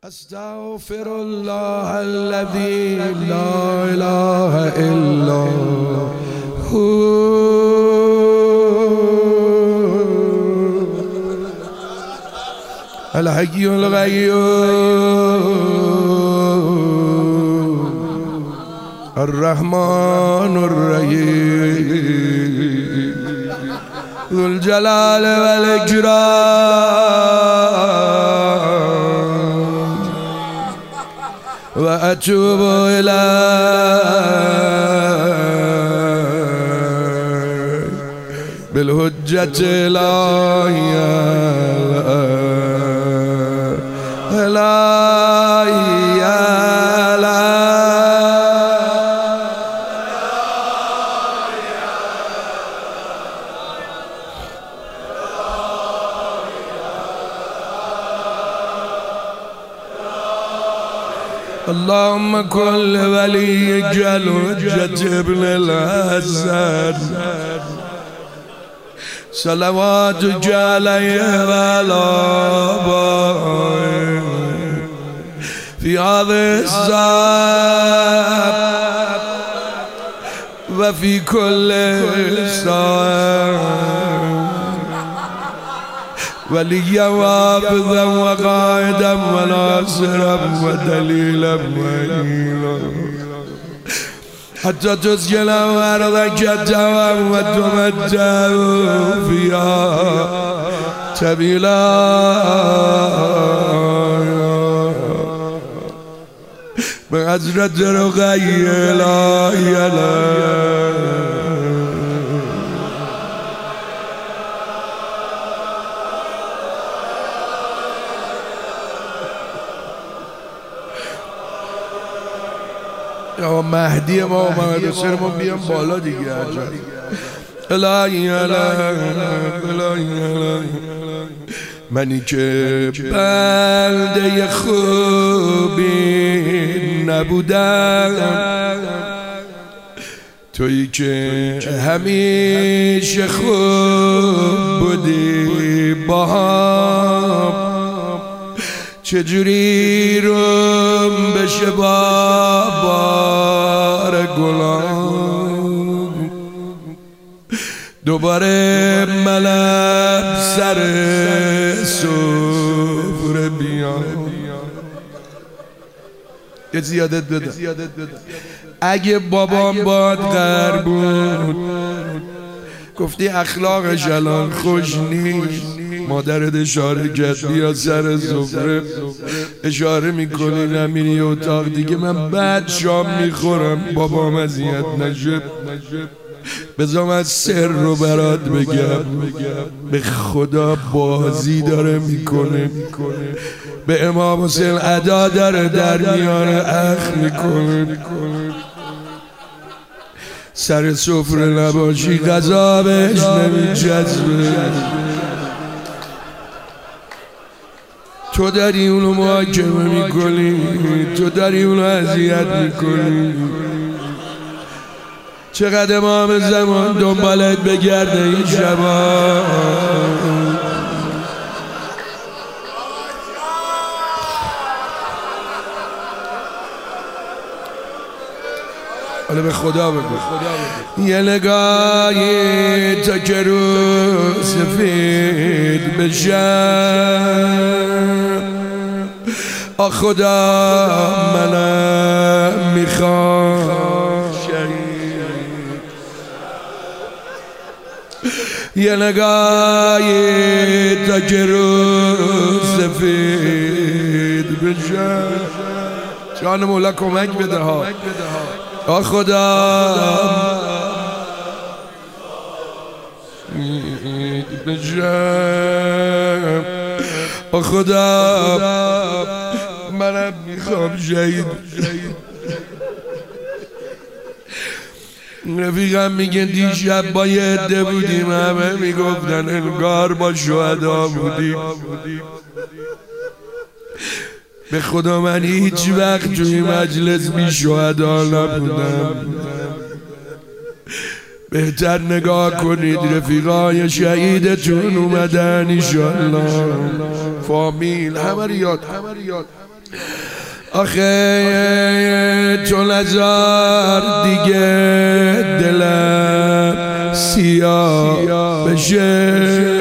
استغفر الله الذي لا اله الا هو الحي القيوم الرحمن الرحيم ذو الجلال والإكرام وأتوب إليه بالحجة اللهم كل وليك الحجة ابن الحسن صلواتك عليه وعلى آبائه في هذه الساعة وفي كل ساعة وليا وحافظا وقائدا وناصرا ودليلا معينا حتى تسكن أرضك التوام وتمتع فيها سبيلا بحضرة رقية لا إله یا مهدی ما و محمد حسین ما بیان بالا دیگه الهی الهی منی که بنده خوبی نبودم تویی که همیشه خوب بودی با هم چجوری روم بشه بار گلام دوباره منم سر سفره بیام یه زیادت بده اگه بابام باد غر بود گفتی اخلاقش الان خوش نیست مادرت اشاره کرد بیا سر سفره اشاره میکنی نمیری اتاق دیگه من بعد شام میخورم بابام اذیت نشه بذار من سر رو برات بگم به خدا بازی داره میکنه به امام حسین ادا داره در میانه اخ میکنه سر سفره نباشی غذا بهش نمیچسبه تو داری اونو محاکمه میکنی تو داری اونو اذیت میکنی چقدر امام زمان دنبالت بگرده این شبا حالا به خدا بگو یه نگاهی تا که رو سفید بشم آ خدا منم میخوام شهید یه نگاهی تا که رو سفید بشم جان مولا کمک بده ها آ خدا بجم آ خدا منم میخوام شهید رفیقم میگن دیشب با یه عده بودیم همه میگفتن انگار با شهدا بودیم به خدا من هیچ وقت توی مجلس بی شهدا نبودم بهتر نگاه کنید رفیقای شهیدتون اومدن ایشالله فامیل همه رو یاد آخه چون ازار دیگه دلم سیاه بشه،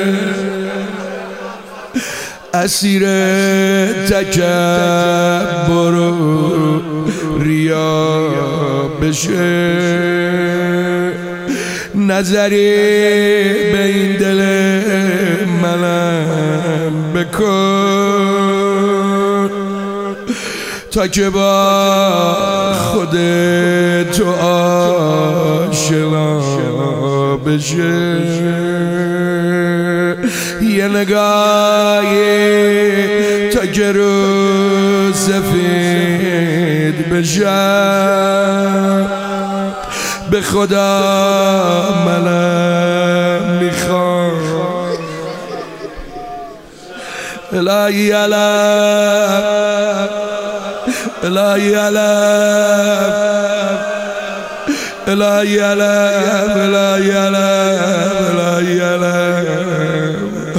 اسیر تکبر و ریا بشه، نظری به این دل منم بکن تا که با خودت تو آشنا بشه. یه نگاهی تا که رو سفید بشم، به خدا منم میخوام الهی علم الهی علم الهی علم الهی علم الهی علم.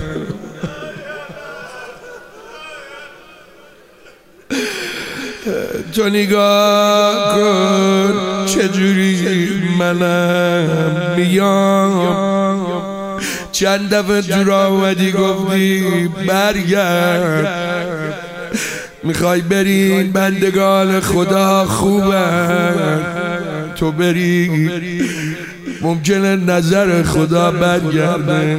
تو نگاه کن چجوری منم میام، چند دفعه دور آمدی گفتی برگرد، میخوای بری بندگان خدا خوبن، تو بری ممکنه نظر خدا برگرده.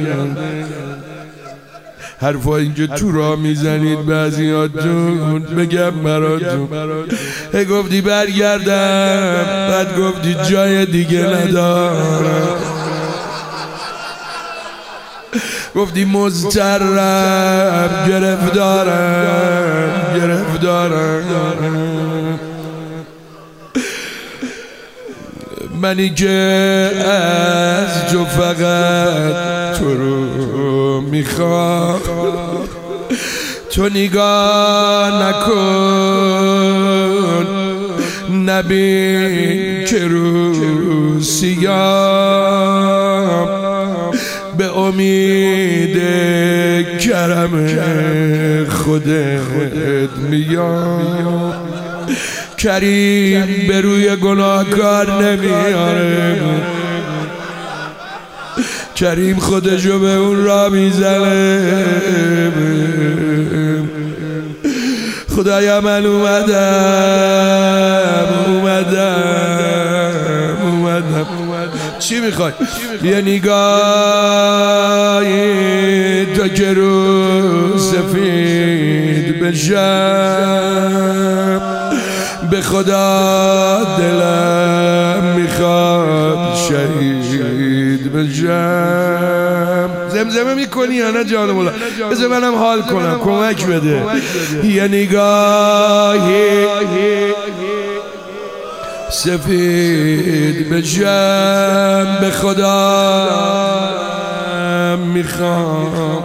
حرفا اینجا تو را میزنید بعضیاتون، بگم براتون هی گفتی برگردم، بعد گفتی جای دیگه ندارم، گفتی مضطرم گرفتارم. منی که از تو فقط تو رو میخوام، تو نگاه نکن نبین که رو سیام، به امید کرم خودت میام. کریم به روی گناهکار نمیاره، کریم خودشو به اون را میزنه. خدایا من اومدم چی میخوای؟ یه نگاهی تا که رو سفید بشم، به خدا دلم میخواد شهید بشم. زمزمه میکنی یا نه جان مولا؟ بذار منم حال کنم، کمک بده. یه نگاهی سفید بشم، به خدا میخوام.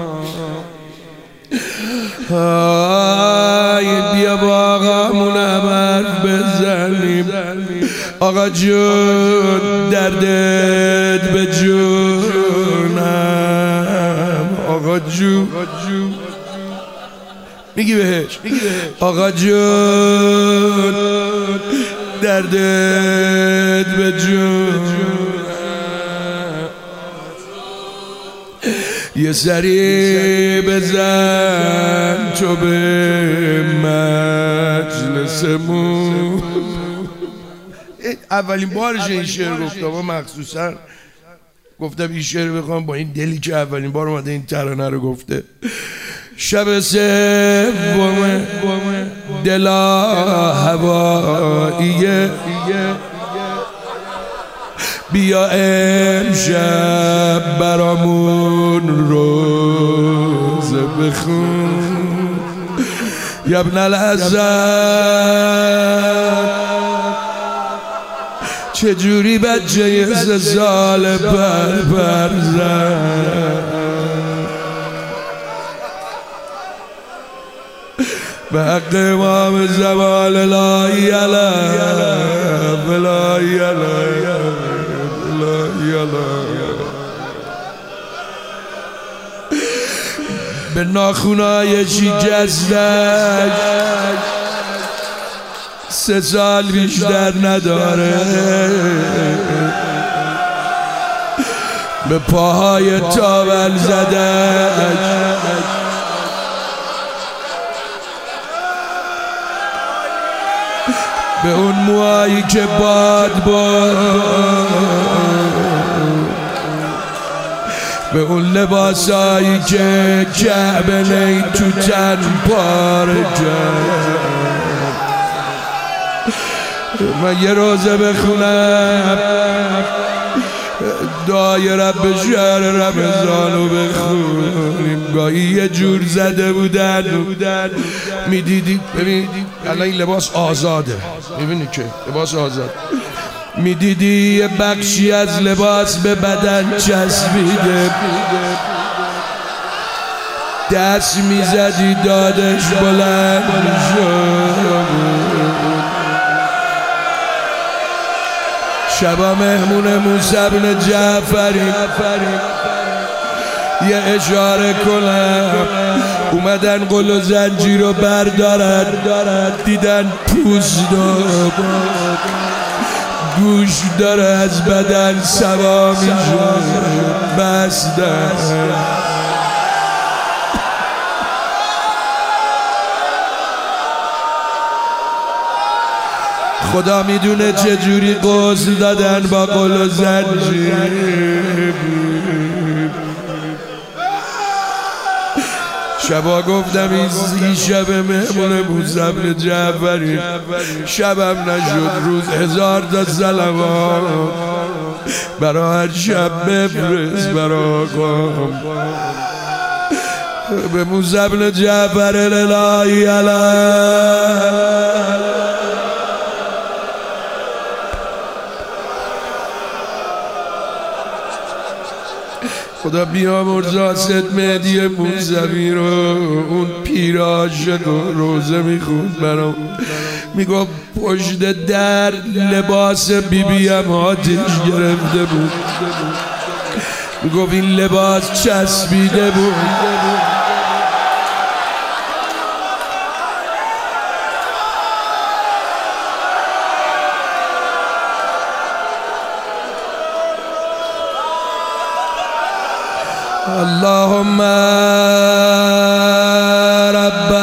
بیا با آقامون حرف بزنیم. آقا جون دردت به جونم، آقا جون میگی بهش آقا جون دردت به جونم، یه سری بزن تو به مجلسمون. اولین بارش این شعر گفتم و مخصوصا گفتم این شعر بخوام با این دلی که اولین بار اومده این ترانه رو گفته. شب سوم دلا هواییه، بیا امشب برامون روزه بخون. یا ابن الحسن چجوری بچه سال پر زد، به حق امام زمان لا یلم لا یلم لا یلم. به ناخونای شکستش 3 سال بیشتر نداره، به پاهای تاول زدن، به اون موهایی که باد به اون لباسایی که جعبه نی تو تن پاره کرد. من یه روزه بخونم دعای رب شهر رمضانو بخونیم، گاهی یه جور زده بودن میدیدی. ببین الان این لباس آزاده، میبینی که لباس آزاد، میدیدی یه بخشی از لباس به بدن چسبیده، دست میزدی دادش بلند شد. شبا مهمون موسی بن جعفری یه اشاره کنم، اومدن قل و زنجیر رو بردارن، دیدن پوست و گوش داره از بدن سوا میشه، بستن. خدا میدونه چه جوری غسل دادن با قل و زنجیر. شبا گفتم این شب مهمون موسی بن جعفری، شبم نشد روز 1000 تا صلوات برای هر شب بفرست برای آقام. به موسی بن جعفر الهی خدا بیامرز آسد مهدی موسوی رو، اون پیراشق و روزه میخوند برام، میگفت پشت در لباس بیبیم آتش گرفته بود، میگفت این لباس چسبیده بود. اللهم رب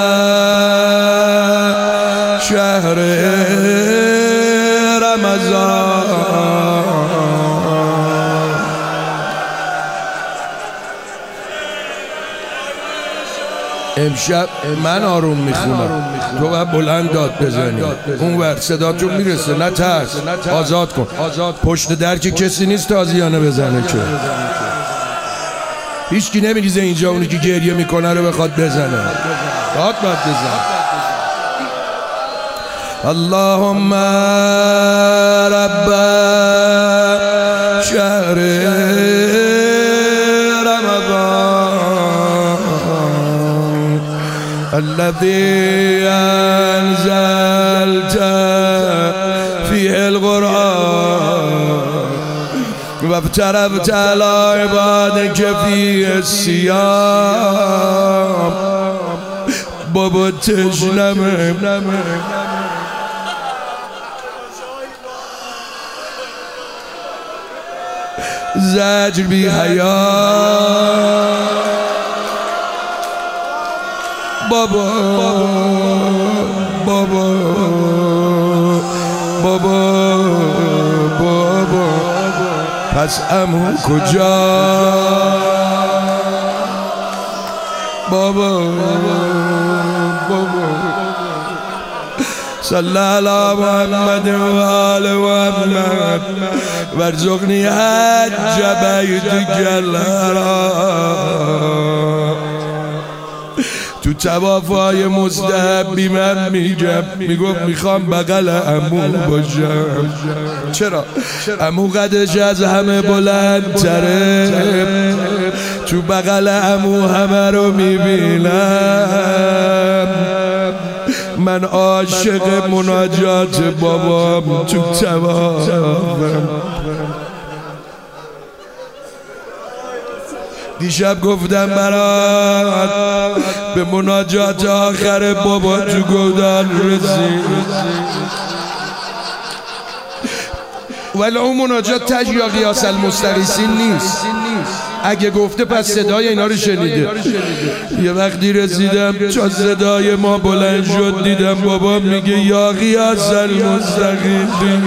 شهر رمضان، امشب من آروم میخونم، تو باید بلند داد بزنی، اون ور صداتون میرسه، نه ترس، آزاد کن. پشت در که کسی نیست تازیانه بزنه که هیچکی نمیریزه اینجا، اونی که گریه میکنه رو بخواد بزنه، داد باید بزن. اللهم رب شهر رمضان الذي انزلت فيه القرآن وابتربت على عبادك فيه الصيام. بابا تشنمه زجر بی حیا، بابا بابا بابا بابا پس عمو کجا؟ بابا بابا صلی علی محمد و آل محمد وارزقنی حج بیتک الحرام. تو توافای مستحبی من میگفت میخوام بغل عمو باشم. چرا؟ عمو قدش از همه بلندتره، تو بغل عمو همه رو میبینم. من عاشق مناجات بابام تو توافم. دیشب گفتم برات به مناجات آخر بابا تو گودال رسید، ولی اون مناجات تج یا قیاس المستغیثین نیست. اگه گفته پس صدای اینا رو شنیده. یه وقتی رسیدم تا صدای ما بلند شد دیدم بابا میگه یا قیاس المستغیثین،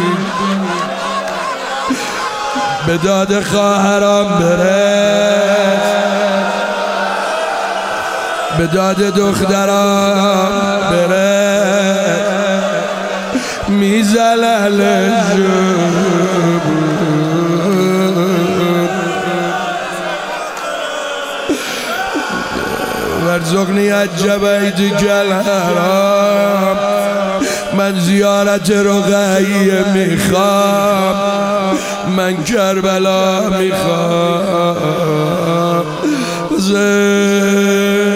به داد خواهرام برس، به داد دخترام برس، میزلل ورزقنی عجبیت کلهرام، من زیارت رقیه میخوام، من کربلا میخوام.